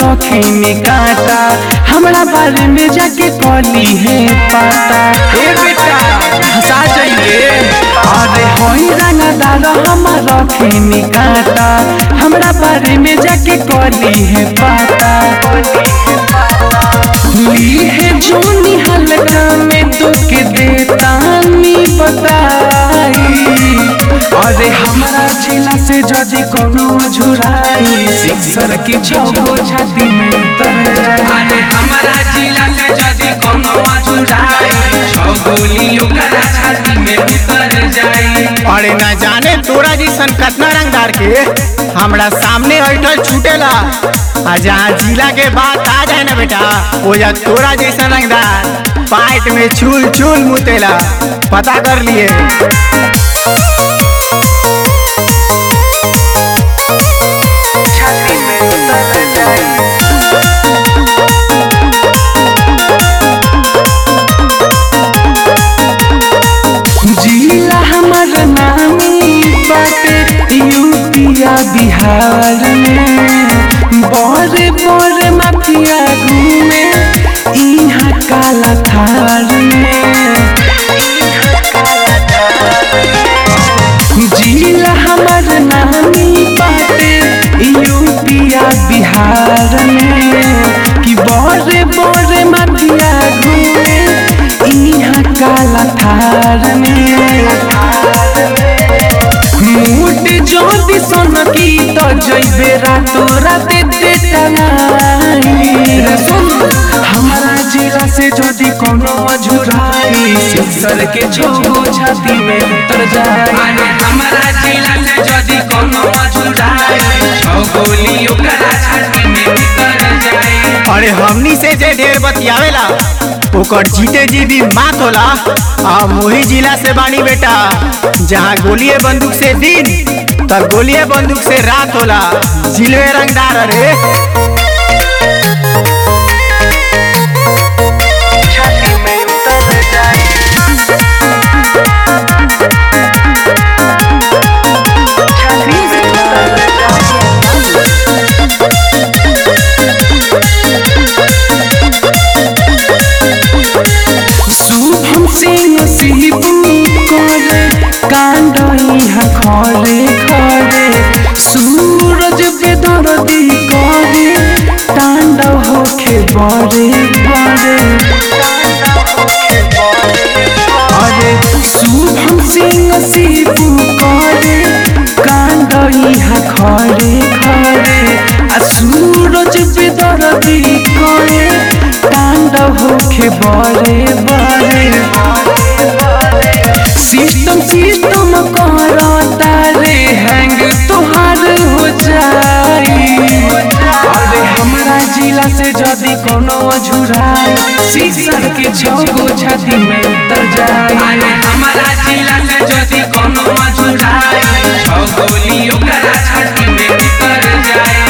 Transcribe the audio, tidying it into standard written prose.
रखे में काटा हमरा बारे में जाके कली है पाता। ए बेटा हंसा जाइए अरे होई रंगदार हम रखे में काटा हमरा बारे में जाके कली है पाता। ली है जोनी हल्का में तो के देता नी बताई अरे हमारा जिला से जदी कोनो झुराई सिक्सर की छगो छाती में उतर जाए। अरे हमारा जिला से जदी कोनो झुराई छगोली ओकरा छाती में उतर जाए। अरे न जाने तोरा जैसन कितना रंगदार के हमरा सामने ऐठल छूटेला आ जहाँ जिला के बात आ जाए ना बेटा वो या तोरा जैसन रंगदार पाइट में छूल छूल मुतेला पता कर लिए। छाती में उतर जाए। जिला हमार नामी बाटे यूपिया बिहार में बड़े बड़े माफिया घूमे इहाँ काला थार में। जिला हमार नामी बाटे यूपिया बिहार में कि बड़े बड़े माफिया घूमे इहाँ काला थार में। मूड जोदी सोनकी तो जइबे रातो राते टंगाई हमारा जिला से जदी कोनो झुराई सिक्सर के छगो छाती में उतर जाए। अरे हमारा जिला से जदी कोनो झुराई छगोली ओकरा छाती में उतर जाए। अरे हमनी से जे ढेर बतियावेला ओकर जीते जी भी मात होला। आ मोही जिला से बानी बेटा जहाँ गोलिये बंदूक से दिन तब गोलिये बंदूक से रात होला। जिले रंगदार अरे छाती में उतर जाए। छाती में उतर शुभम सिंह शिबू करे कांड यहाँ खरे खरे सूरज बेदर्दी करे तांडव होखे बड़े बड़े। अरे शुभम सिंह शिबू करे कांड यहाँ खरे खरे आ सूरज बेदर्दी करे तांडव होखे बड़े बड़े। सिस्टम सिस्टम करता रे हैंग तोहार हो जाई अरे हमारा जिला से जदी कोनो झुराई सिक्सर के छगो छाती में उतर जाए। अरे हमारा जिला से जदी कोनो झुराई छगोली ओकरा छाती में उतर जाए।